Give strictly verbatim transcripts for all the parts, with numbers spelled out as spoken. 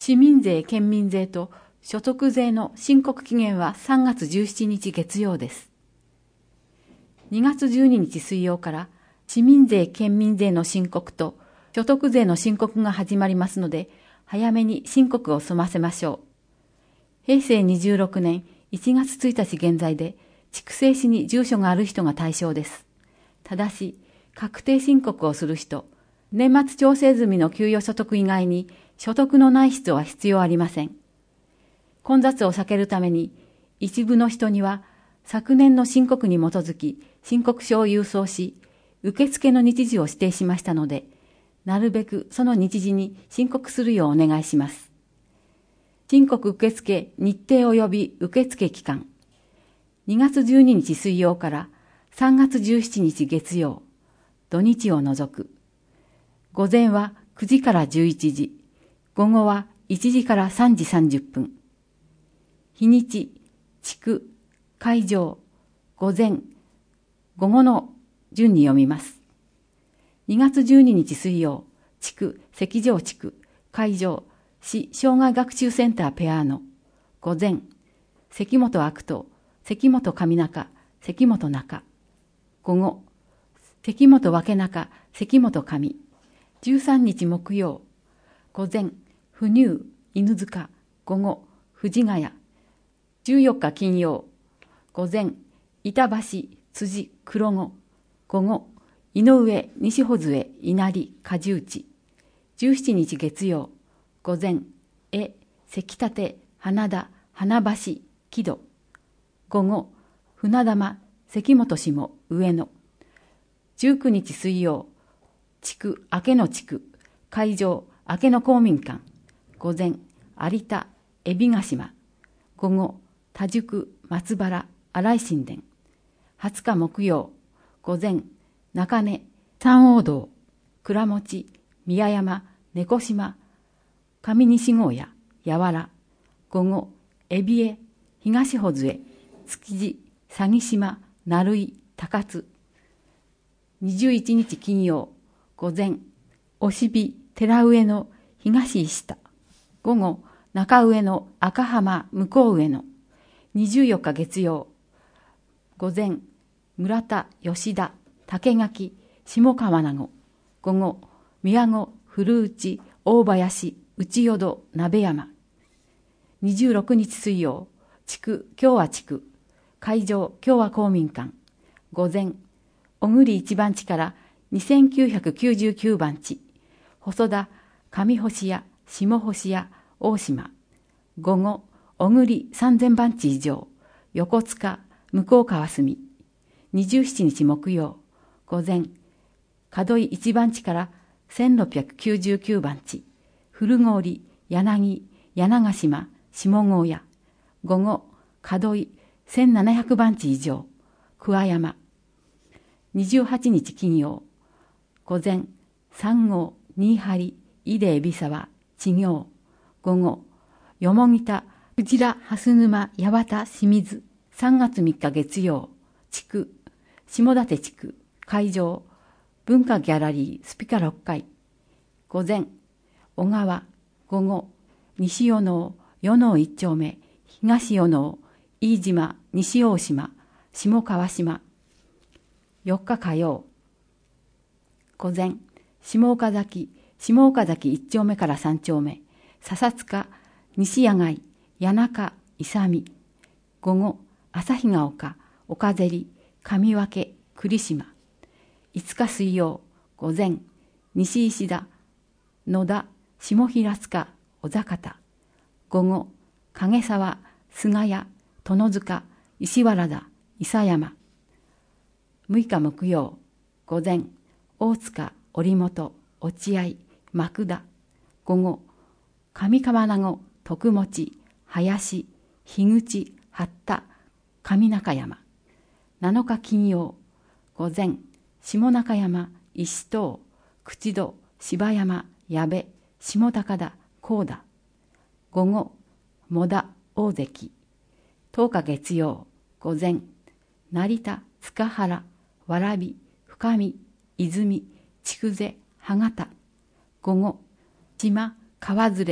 市民税、県民税と所得税の申告期限はさんがつじゅうしちにち月曜です。にがつじゅうににち水曜から市民税、県民税の申告と所得税の申告が始まりますので、早めに申告を済ませましょう。へいせいにじゅうろくねんいちがつついたち現在で、筑西市に住所がある人が対象です。ただし、確定申告をする人、年末調整済みの給与所得以外に所得のない人は必要ありません。混雑を避けるために、一部の人には昨年の申告に基づき申告書を郵送し、受付の日時を指定しましたので、なるべくその日時に申告するようお願いします。申告受付日程及び受付期間、にがつじゅうににち水曜からさんがつじゅうしちにち月曜、土日を除く。午前はくじからじゅういちじ、午後はいちじからさんじさんじゅっぷん。日にち、地区、会場、午前、午後の順に読みます。にがつじゅうににち水曜、地区、石城地区、会場、市障害学習センターペアーノ、午前、関本悪党、関本上中、関本中、午後、関本分中、関本上、じゅうさんにち木曜、午前、不入、犬塚、午後、藤ヶ谷、じゅうよっか金曜、午前、板橋、辻、黒子、午後、井上、西穂杖、稲荷、梶内、じゅうしちにち月曜、午前、江、関立、花田、花橋、木戸、午後、船玉、関本下、上野、じゅうくにち水曜、地区、明け野地区、会場、明け野公民館、午前、有田、海老ヶ島、午後、田宿、松原、新井神殿、はつか木曜、午前、中根、三王道、倉持、宮山、猫島、上西郷谷、八原、午後、海老江、東穂杖、築地、佐木島、成井、高津。にじゅういちにち金曜、午前、押火、寺上の東石田。午後、中上の赤浜、向こう上野。にじゅうよっか月曜、午前、村田、吉田、竹垣、下川名護。午後、宮古、古内、大林、内淀、鍋山。にじゅうろくにち水曜、地区、共和地区、会場、共和公民館。午前、小栗一番地からにせんきゅうひゃくきゅうじゅうきゅうばん地、細田、上星屋、下星屋、大島。午後、小栗さんぜんばん地以上、横須賀、向こう川澄。にじゅうしちにち木曜、午前、門井一番地からせんろっぴゃくきゅうじゅうきゅうばん地、古郡、柳、柳ヶ島、下郷屋。午後、門井せんななひゃくばん地以上、桑山。にじゅうはちにち金曜、午前、三郷、新張、井出海老沢、知行。午後、よもぎ田、藤良、蓮沼、八幡、清水。さんがつみっか月曜、地区、下館地区、会場、文化ギャラリー、スピカろっかい。午前、小川、午後、西与能、与能一丁目、東与能、飯島、西大島、下川島。よっか火曜、午前、下岡崎、下岡崎一丁目から三丁目、笹塚、西野外、谷中、勇。午後、旭ヶ丘、岡芹、上分、栗島。いつか水曜、午前、西石田、野田、下平塚、小坂。午後、影沢、菅谷、殿塚、石原田、諫山。むいか木曜、午前、大塚、織本、落合、幕田。午後、上川名護、徳持、林、樋口、八田、上中山。なのか金曜、午前、下中山、石東、口戸、芝山、矢部、下高田、高田。午後、茂田、大関。とおか月曜、午前、成田、塚原、蕨、深見、泉、筑前、羽形。午後、島、川連、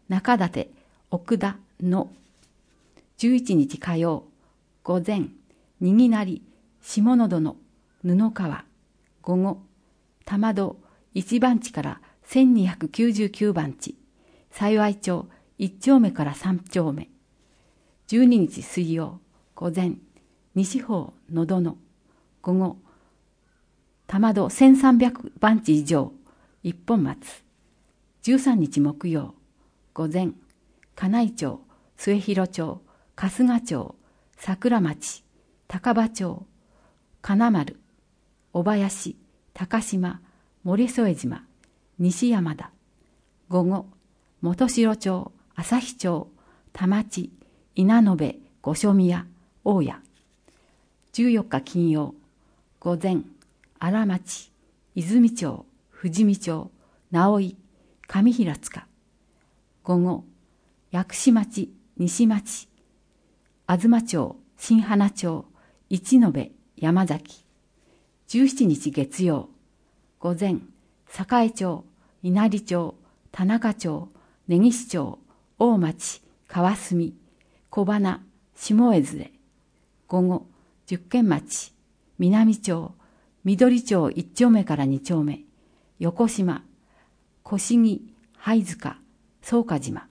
中館、奥田のじゅういちにち火曜、午前、にぎなり、下野の布川、午後、玉戸一番地からせんにひゃくきゅうじゅうきゅうばん地、幸町いち丁目からさん丁目、じゅうににち水曜、午前、西方野戸の、午後、玉戸せんさんびゃくばん地以上、一本松、じゅうさんにち木曜、午前、金井町、末広町、春日町、桜町、高場町、金丸、小林、高島、森添島、西山田、午後、元城町、旭町、田町、稲延、五所宮、大谷、じゅうよっか金曜、午前、荒町、泉町、富士見町、直井、上平塚、午後、薬師町、西町、東町、新花町、一延、山崎、じゅうしちにち月曜、午前、栄町、稲荷町、田中町、根岸町、大町、川澄、小花、下江連、午後、十軒町、南町、緑町一丁目から二丁目、横島、小木、灰塚、草加島。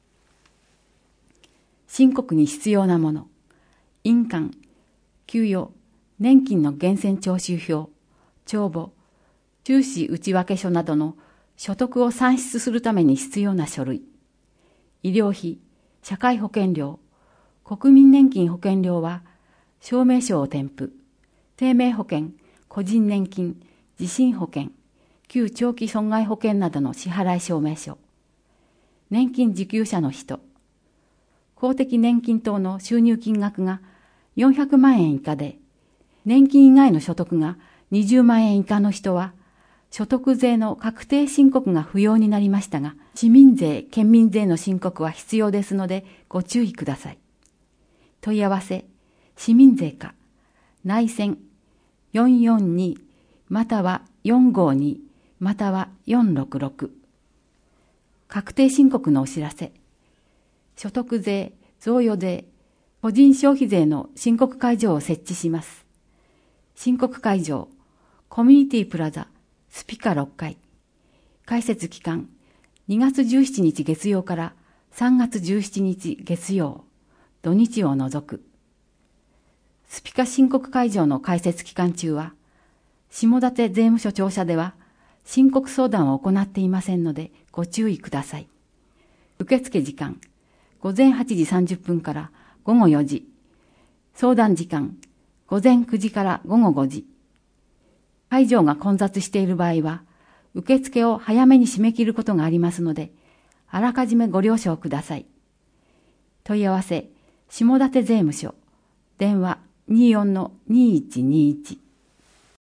申告に必要なもの、印鑑、給与、年金の源泉徴収票、帳簿、収支内訳書などの所得を算出するために必要な書類、医療費、社会保険料、国民年金保険料は証明書を添付、生命保険、個人年金、地震保険、旧長期損害保険などの支払い証明書、年金受給者の人、公的年金等の収入金額がよんひゃくまんえん以下で、年金以外の所得がにじゅうまんえん以下の人は、所得税の確定申告が不要になりましたが、市民税、県民税の申告は必要ですのでご注意ください。問い合わせ、市民税課、内線よんよんにまたはよんごにまたはよんろくろく。確定申告のお知らせ、所得税、贈与税、個人消費税の申告会場を設置します。申告会場、コミュニティプラザ、スピカろっかい。開設期間、にがつじゅうしちにち月曜からさんがつじゅうしちにち月曜、土日を除く。スピカ申告会場の開設期間中は、下館税務署庁舎では申告相談を行っていませんのでご注意ください。受付時間、午前はちじさんじゅっぷんから午後よじ。相談時間、午前くじから午後ごじ。会場が混雑している場合は、受付を早めに締め切ることがありますので、あらかじめご了承ください。問い合わせ、下館税務署、電話にじゅうよんのにじゅういちにじゅういち。